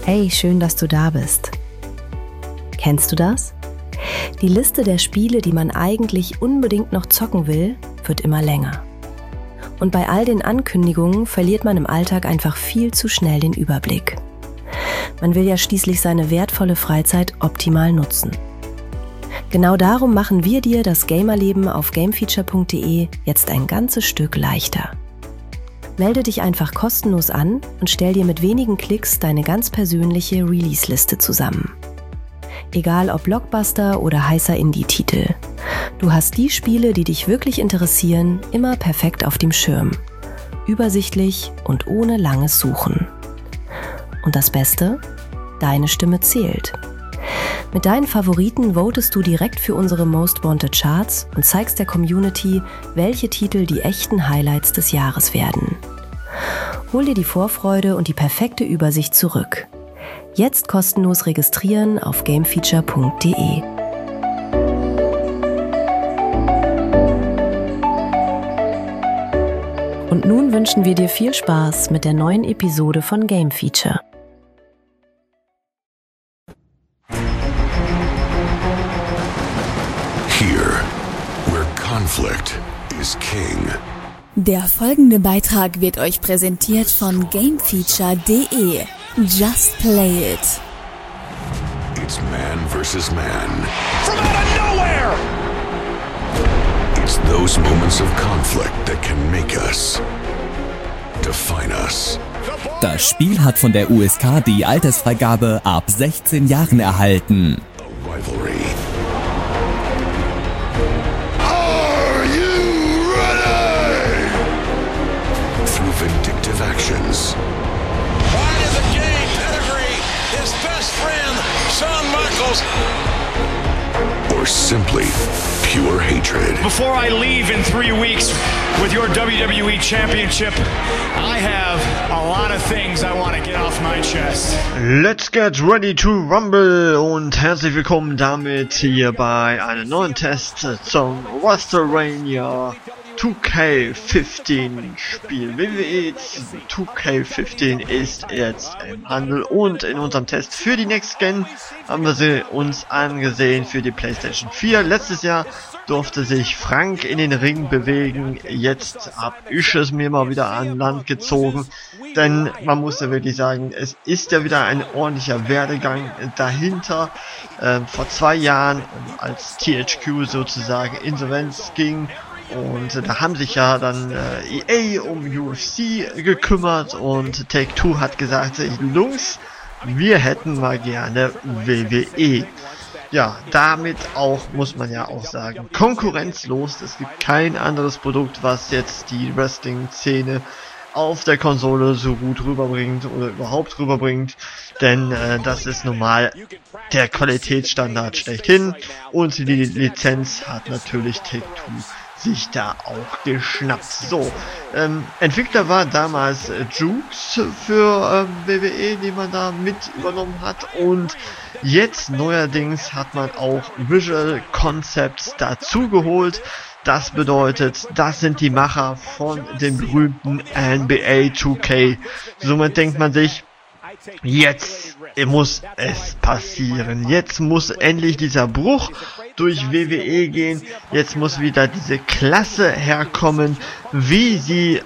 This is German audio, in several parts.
Hey, schön, dass du da bist. Kennst du das? Die Liste der Spiele, die man eigentlich unbedingt noch zocken will, wird immer länger. Und bei all den Ankündigungen verliert man im Alltag einfach viel zu schnell den Überblick. Man will ja schließlich seine wertvolle Freizeit optimal nutzen. Genau darum machen wir dir das Gamerleben auf gamefeature.de jetzt ein ganzes Stück leichter. Melde dich einfach kostenlos an und stell dir mit wenigen Klicks deine ganz persönliche Release-Liste zusammen. Egal ob Blockbuster oder heißer Indie-Titel. Du hast die Spiele, die dich wirklich interessieren, immer perfekt auf dem Schirm. Übersichtlich und ohne langes Suchen. Und das Beste? Deine Stimme zählt. Mit deinen Favoriten votest du direkt für unsere Most Wanted Charts und zeigst der Community, welche Titel die echten Highlights des Jahres werden. Hol dir die Vorfreude und die perfekte Übersicht zurück. Jetzt kostenlos registrieren auf gamefeature.de. Und nun wünschen wir dir viel Spaß mit der neuen Episode von Game Feature. Here, where conflict is king. Der folgende Beitrag wird euch präsentiert von gamefeature.de. Just play it. It's man versus man. From out of nowhere! It's those moments of conflict that can make us, define us. Das Spiel hat von der USK die Altersfreigabe ab 16 Jahren erhalten. A rivalry. Vindictive actions. Wide of the game, pedigree, his best friend, Shawn Michaels. Or simply pure hatred. Before I leave in 3 weeks with your WWE Championship, I have a lot of things I want to get off my chest. Let's get ready to rumble und herzlich willkommen damit hier bei einem neuen Test zum WrestleMania 2K15 Spiel. WWE 2K15 ist jetzt im Handel und in unserem Test für die Next Gen haben wir sie uns angesehen für die PlayStation 4. Letztes Jahr durfte sich Frank in den Ring bewegen, jetzt hab ich es mir mal wieder an Land gezogen, denn man muss ja wirklich sagen, es ist ja wieder ein ordentlicher Werdegang dahinter. Vor 2 Jahren, als THQ sozusagen Insolvenz ging, und da haben sich ja dann EA um UFC gekümmert und Take-Two hat gesagt, Jungs, wir hätten mal gerne WWE. Ja, damit auch, muss man ja auch sagen, konkurrenzlos. Es gibt kein anderes Produkt, was jetzt die Wrestling-Szene auf der Konsole so gut rüberbringt oder überhaupt rüberbringt, denn das ist normal der Qualitätsstandard schlechthin und die Lizenz hat natürlich Take-Two sich da auch geschnappt. So, Entwickler war damals Jukes für WWE, die man da mit übernommen hat, und jetzt neuerdings hat man auch Visual Concepts dazu geholt. Das bedeutet, das sind die Macher von dem berühmten NBA 2K. Somit denkt man sich, jetzt muss es passieren. Jetzt muss endlich dieser Bruch durch WWE gehen. Jetzt muss wieder diese Klasse herkommen, wie sie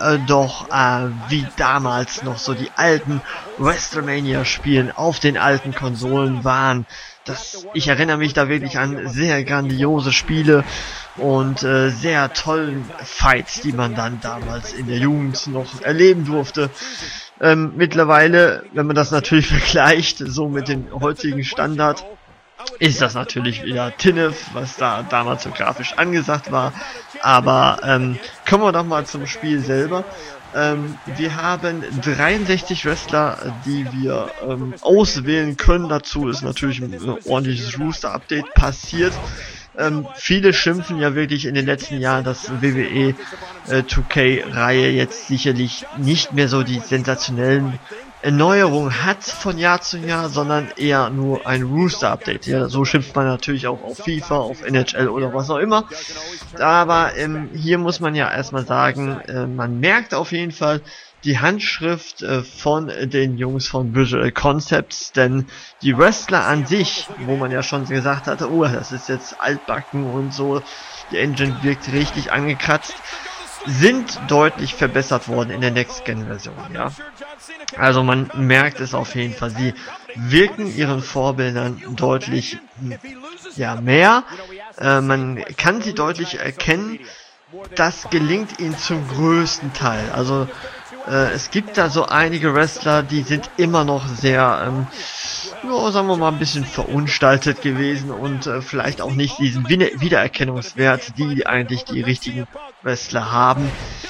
wie damals noch so die alten WrestleMania-Spielen auf den alten Konsolen waren. Ich erinnere mich da wirklich an sehr grandiose Spiele und sehr tollen Fights, die man dann damals in der Jugend noch erleben durfte. Mittlerweile, wenn man das natürlich vergleicht, so mit dem heutigen Standard, ist das natürlich wieder Tinnef, was da damals so grafisch angesagt war. Aber kommen wir doch mal zum Spiel selber. Wir haben 63 Wrestler, die wir auswählen können. Dazu ist natürlich ein ordentliches Rooster-Update passiert. Viele schimpfen ja wirklich in den letzten Jahren, dass WWE 2K-Reihe jetzt sicherlich nicht mehr so die sensationellen Erneuerungen hat von Jahr zu Jahr, sondern eher nur ein Rooster-Update. Ja, so schimpft man natürlich auch auf FIFA, auf NHL oder was auch immer. Aber hier muss man ja erstmal sagen, man merkt auf jeden Fall, die Handschrift von den Jungs von Visual Concepts, denn die Wrestler an sich, wo man ja schon gesagt hatte, oh, das ist jetzt altbacken und so, die Engine wirkt richtig angekratzt, sind deutlich verbessert worden in der Next-Gen-Version, ja. Also man merkt es auf jeden Fall, sie wirken ihren Vorbildern deutlich mehr, man kann sie deutlich erkennen, das gelingt ihnen zum größten Teil, also es gibt da so einige Wrestler, die sind immer noch sehr, sagen wir mal, ein bisschen verunstaltet gewesen und vielleicht auch nicht diesen Wiedererkennungswert, die eigentlich die richtigen Wrestler haben.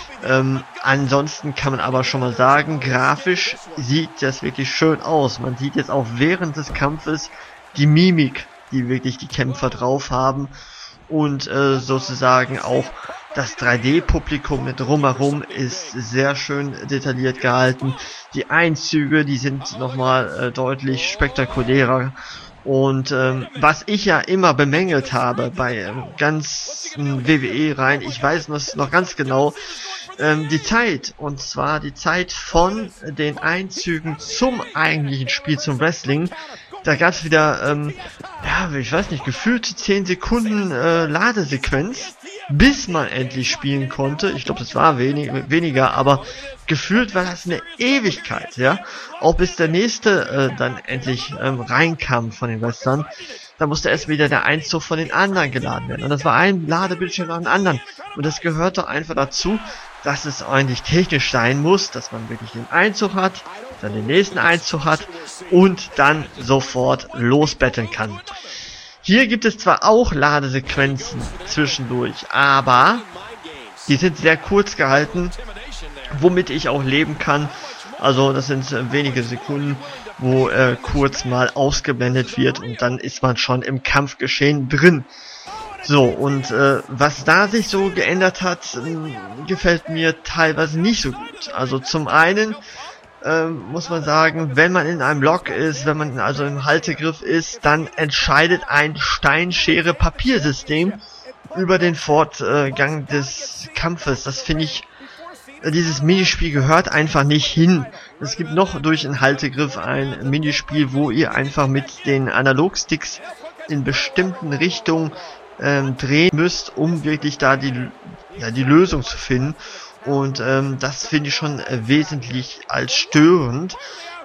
Ansonsten kann man aber schon mal sagen, grafisch sieht das wirklich schön aus. Man sieht jetzt auch während des Kampfes die Mimik, die wirklich die Kämpfer drauf haben und sozusagen auch das 3D-Publikum mit drumherum ist sehr schön detailliert gehalten. Die Einzüge, die sind nochmal deutlich spektakulärer. Und was ich ja immer bemängelt habe bei ganzen WWE-Reihen, ich weiß noch ganz genau, die Zeit. Und zwar die Zeit von den Einzügen zum eigentlichen Spiel, zum Wrestling. Da gab es wieder, ich weiß nicht, gefühlte 10 Sekunden Ladesequenz, bis man endlich spielen konnte. Ich glaube, das war weniger, aber gefühlt war das eine Ewigkeit, ja. Auch bis der nächste dann endlich reinkam von den Wrestlern. Da musste erst wieder der Einzug von den anderen geladen werden. Und das war ein Ladebildschirm nach dem anderen. Und das gehört doch einfach dazu, dass es eigentlich technisch sein muss, dass man wirklich den Einzug hat, dann den nächsten Einzug hat und dann sofort losbetteln kann. Hier gibt es zwar auch Ladesequenzen zwischendurch, aber die sind sehr kurz gehalten, womit ich auch leben kann. Also das sind wenige Sekunden, wo kurz mal ausgeblendet wird und dann ist man schon im Kampfgeschehen drin. So, und was da sich so geändert hat, gefällt mir teilweise nicht so gut. Also zum einen muss man sagen, wenn man in einem Lock ist, wenn man also im Haltegriff ist, dann entscheidet ein Steinschere-Papier-System über den Fortgang des Kampfes. Das finde ich, dieses Minispiel gehört einfach nicht hin. Es gibt noch durch den Haltegriff ein Minispiel, wo ihr einfach mit den Analogsticks in bestimmten Richtungen drehen müsst, um wirklich da die Lösung zu finden. Und das finde ich schon wesentlich als störend.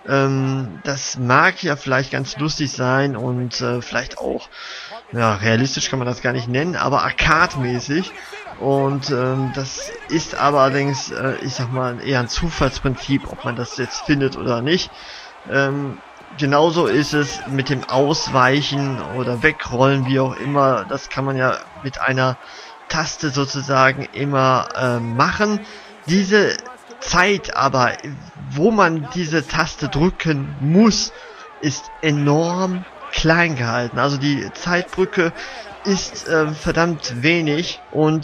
Das mag ja vielleicht ganz lustig sein und vielleicht auch, realistisch kann man das gar nicht nennen, aber arcade-mäßig. Und das ist aber allerdings, ich sag mal, eher ein Zufallsprinzip, ob man das jetzt findet oder nicht. Genauso ist es mit dem Ausweichen oder Wegrollen, wie auch immer. Das kann man ja mit einer Taste sozusagen immer machen. Diese Zeit aber, wo man diese Taste drücken muss, ist enorm klein gehalten. Also die Zeitbrücke ist verdammt wenig und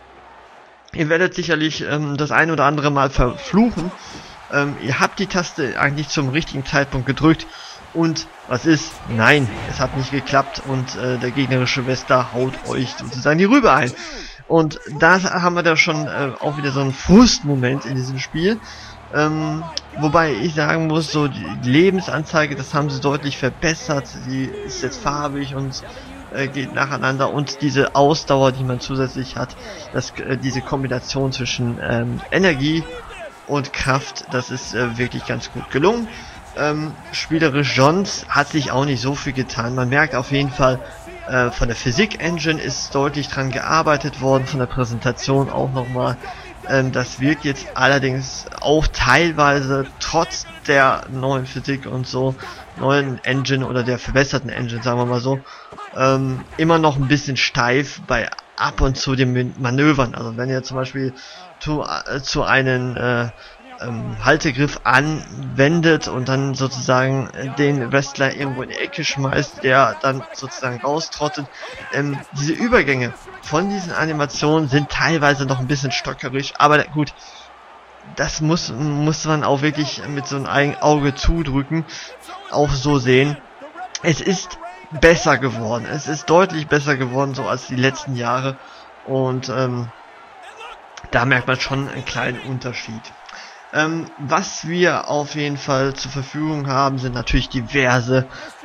ihr werdet sicherlich das ein oder andere Mal verfluchen. Ihr habt die Taste eigentlich zum richtigen Zeitpunkt gedrückt und was ist? Nein, es hat nicht geklappt und der gegnerische Wrestler haut euch sozusagen die Rübe ein. Und da haben wir da schon auch wieder so einen Frustmoment in diesem Spiel. Wobei ich sagen muss, so die Lebensanzeige, das haben sie deutlich verbessert. Sie ist jetzt farbig und geht nacheinander und diese Ausdauer, die man zusätzlich hat, diese Kombination zwischen Energie und Kraft, das ist wirklich ganz gut gelungen. Spielerisch Johns hat sich auch nicht so viel getan. Man merkt auf jeden Fall, von der Physik-Engine ist deutlich dran gearbeitet worden, von der Präsentation auch nochmal. Das wirkt jetzt allerdings auch teilweise trotz der neuen Physik und so, neuen Engine oder der verbesserten Engine, sagen wir mal so, immer noch ein bisschen steif bei ab und zu den Manövern. Also wenn ihr zum Beispiel zu einem Haltegriff anwendet und dann sozusagen den Wrestler irgendwo in die Ecke schmeißt, der dann sozusagen raustrottet. Diese Übergänge von diesen Animationen sind teilweise noch ein bisschen stockerisch, aber gut, das muss man auch wirklich mit so einem Auge zudrücken, auch so sehen. Es ist besser geworden, es ist deutlich besser geworden, so als die letzten Jahre und da merkt man schon einen kleinen Unterschied. Was wir auf jeden Fall zur Verfügung haben, sind natürlich diverse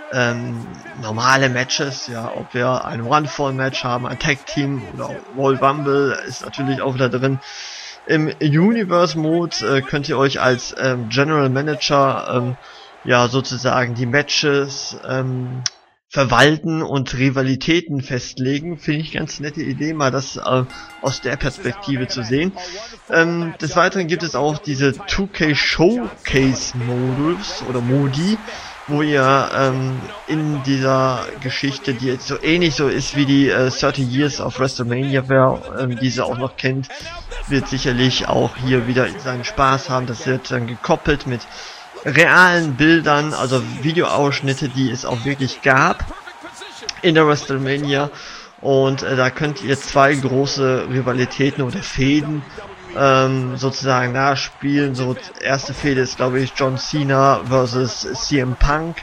normale Matches, ja, ob wir ein One-Fall-Match haben, ein Tag-Team oder Royal Rumble ist natürlich auch wieder drin. Im Universe-Mode könnt ihr euch als General Manager ja sozusagen die Matches verwalten und Rivalitäten festlegen. Finde ich ganz nette Idee, mal das aus der Perspektive zu sehen. Des Weiteren gibt es auch diese 2K Showcase Modus oder Modi, wo ihr in dieser Geschichte, die jetzt so ähnlich so ist wie die 30 Years of WrestleMania, wer diese auch noch kennt, wird sicherlich auch hier wieder seinen Spaß haben. Das wird dann gekoppelt mit realen Bildern, also Videoausschnitte, die es auch wirklich gab in der WrestleMania, und da könnt ihr zwei große Rivalitäten oder Fehden sozusagen nachspielen. So, erste Fehde ist, glaube ich, John Cena versus CM Punk,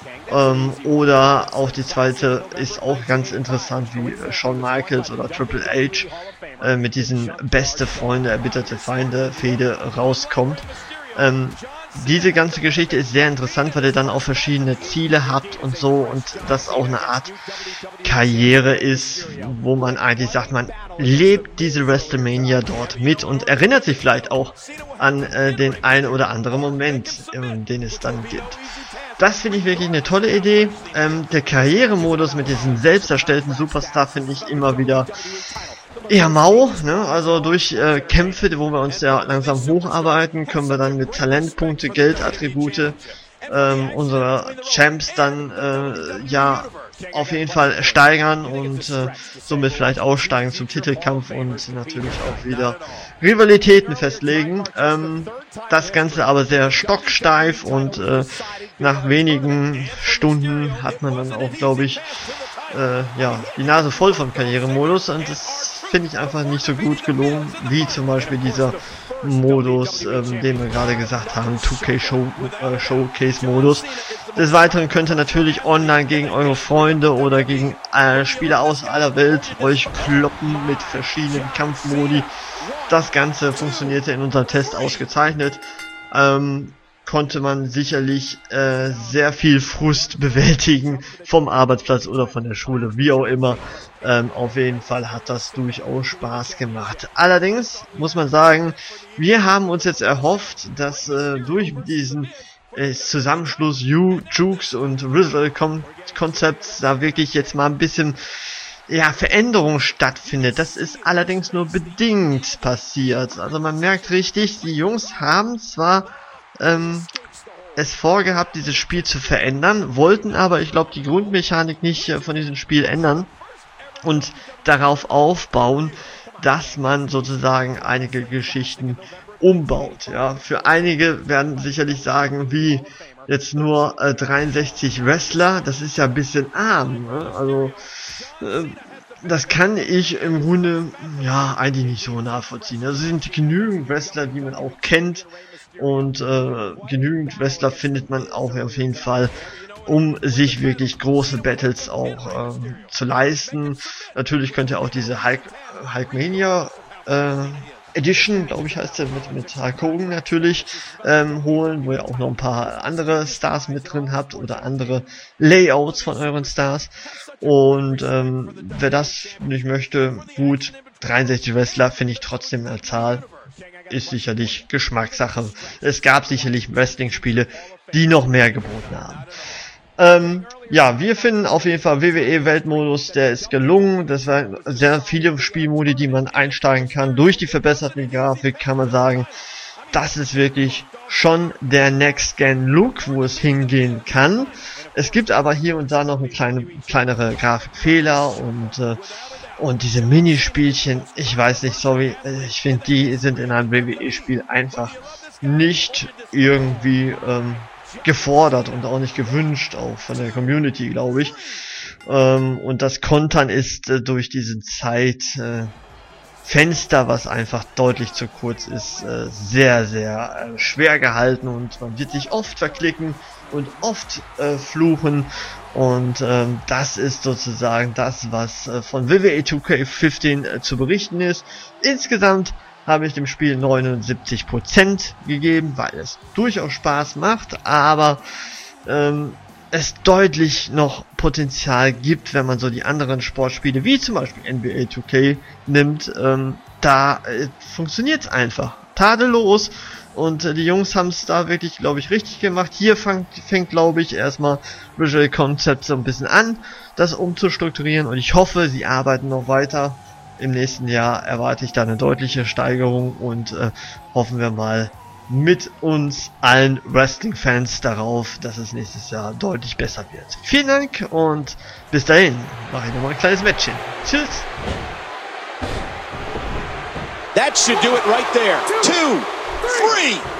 oder auch die zweite ist auch ganz interessant, wie Shawn Michaels oder Triple H mit diesen beste Freunde, erbitterte Feinde Fehde rauskommt. Diese ganze Geschichte ist sehr interessant, weil ihr dann auch verschiedene Ziele habt und so, und das auch eine Art Karriere ist, wo man eigentlich sagt, man lebt diese WrestleMania dort mit und erinnert sich vielleicht auch an den einen oder anderen Moment, den es dann gibt. Das finde ich wirklich eine tolle Idee. Der Karrieremodus mit diesem selbst erstellten Superstar finde ich immer wieder eher mau, ne? Also durch Kämpfe, wo wir uns ja langsam hocharbeiten, können wir dann mit Talentpunkte, Geldattribute unsere Champs dann ja auf jeden Fall steigern und somit vielleicht aussteigen zum Titelkampf und natürlich auch wieder Rivalitäten festlegen. Das Ganze aber sehr stocksteif, und nach wenigen Stunden hat man dann auch, glaube ich, ja, die Nase voll vom Karrieremodus, und das finde ich einfach nicht so gut gelungen, wie zum Beispiel dieser Modus, den wir gerade gesagt haben, 2K Showcase Modus. Des Weiteren könnt ihr natürlich online gegen eure Freunde oder gegen Spieler aus aller Welt euch kloppen mit verschiedenen Kampfmodi. Das Ganze funktionierte in unserem Test ausgezeichnet. Konnte man sicherlich sehr viel Frust bewältigen vom Arbeitsplatz oder von der Schule, wie auch immer. Auf jeden Fall hat das durchaus Spaß gemacht. Allerdings muss man sagen, wir haben uns jetzt erhofft, dass durch diesen Zusammenschluss Jukes und Rizzle Concepts da wirklich jetzt mal ein bisschen Veränderung stattfindet. Das ist allerdings nur bedingt passiert. Also man merkt richtig, die Jungs haben zwar es vorgehabt, dieses Spiel zu verändern, wollten aber, ich glaube, die Grundmechanik nicht von diesem Spiel ändern und darauf aufbauen, dass man sozusagen einige Geschichten umbaut. Ja, für einige werden sicherlich sagen, wie jetzt nur 63 Wrestler, das ist ja ein bisschen arm, ne? Also das kann ich im Grunde eigentlich nicht so nachvollziehen. Also es sind genügend Wrestler, die man auch kennt, und genügend Wrestler findet man auch auf jeden Fall, um sich wirklich große Battles auch zu leisten. Natürlich könnt ihr auch diese Hulkmania Edition, glaube ich, heißt der, mit Hulk Hogan natürlich holen, wo ihr auch noch ein paar andere Stars mit drin habt oder andere Layouts von euren Stars. Und wer das nicht möchte, gut, 63 Wrestler finde ich trotzdem eine Zahl. Ist sicherlich Geschmackssache. Es gab sicherlich Wrestling-Spiele, die noch mehr geboten haben. Wir finden auf jeden Fall WWE-Weltmodus, der ist gelungen. Das waren sehr viele Spielmodi, die man einsteigen kann. Durch die verbesserte Grafik kann man sagen, das ist wirklich schon der Next-Gen-Look, wo es hingehen kann. Es gibt aber hier und da noch kleinere Grafikfehler und diese Minispielchen, ich weiß nicht, sorry, ich finde, die sind in einem WWE-Spiel einfach nicht irgendwie gefordert und auch nicht gewünscht, auch von der Community, glaube ich. Und das Kontern ist durch diesen Zeitfenster, was einfach deutlich zu kurz ist, sehr, sehr schwer gehalten, und man wird sich oft verklicken und oft fluchen. Und das ist sozusagen das, was von WWE 2K15 zu berichten ist. Insgesamt habe ich dem Spiel 79% gegeben, weil es durchaus Spaß macht, aber es deutlich noch Potenzial gibt, wenn man so die anderen Sportspiele, wie zum Beispiel NBA 2K nimmt, da funktioniert es einfach tadellos und die Jungs haben es da wirklich, glaube ich, richtig gemacht. Hier fängt glaube ich, erstmal Visual Concept so ein bisschen an, das umzustrukturieren, und ich hoffe, sie arbeiten noch weiter. Im nächsten Jahr erwarte ich da eine deutliche Steigerung und hoffen wir mal mit uns allen Wrestling-Fans darauf, dass es nächstes Jahr deutlich besser wird. Vielen Dank und bis dahin. Mache ich nochmal ein kleines Matchchen. Tschüss. That should do it right there. 2, 3.